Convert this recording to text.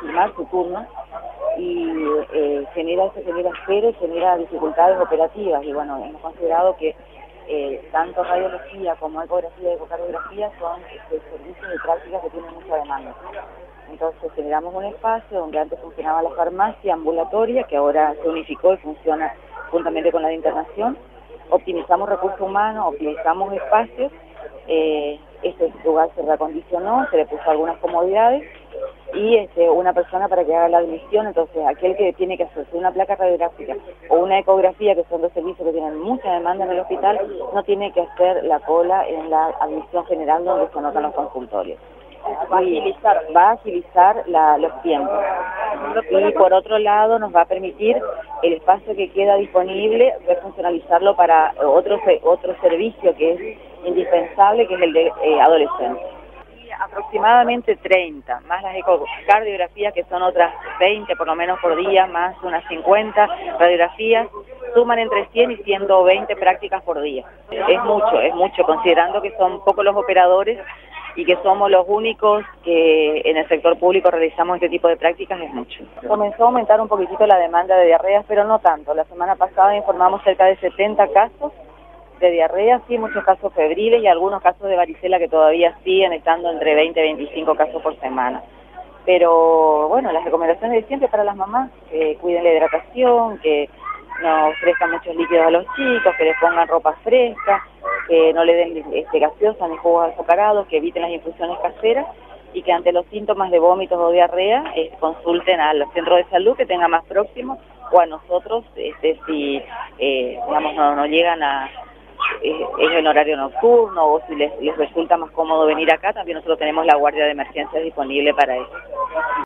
confirmar su turno y genera espera, genera dificultades operativas y bueno, hemos considerado que tanto radiología como ecografía y ecocardiografía son servicios de prácticas que tienen mucha demanda. Entonces generamos un espacio donde antes funcionaba la farmacia ambulatoria, que ahora se unificó y funciona juntamente con la de internación. Optimizamos recursos humanos, optimizamos espacios, este lugar se reacondicionó, se le puso algunas comodidades y una persona para que haga la admisión. Entonces aquel que tiene que hacerse una placa radiográfica o una ecografía, que son dos servicios que tienen mucha demanda en el hospital, no tiene que hacer la cola en la admisión general donde se anotan los consultorios. Va a agilizar los tiempos. Y por otro lado nos va a permitir el espacio que queda disponible, refuncionalizarlo para otro servicio que es indispensable, que es el de adolescentes. Aproximadamente 30, más las ecocardiografías, que son otras 20 por lo menos por día, más unas 50 radiografías, suman entre 100 y 120 prácticas por día. Es mucho, considerando que son pocos los operadores y que somos los únicos que en el sector público realizamos este tipo de prácticas, es mucho. Comenzó a aumentar un poquitito la demanda de diarreas, pero no tanto. La semana pasada informamos cerca de 70 casos de diarrea, sí, muchos casos febriles y algunos casos de varicela que todavía siguen estando entre 20 y 25 casos por semana. Pero bueno, las recomendaciones de siempre para las mamás, que cuiden la hidratación, que no ofrezcan muchos líquidos a los chicos, que les pongan ropa fresca, que no le den gaseosa ni jugos azucarados, que eviten las infusiones caseras y que ante los síntomas de vómitos o diarrea consulten al centro de salud que tenga más próximo o a nosotros si digamos no llegan a es en horario nocturno o si les resulta más cómodo venir acá, también nosotros tenemos la guardia de emergencias disponible para eso.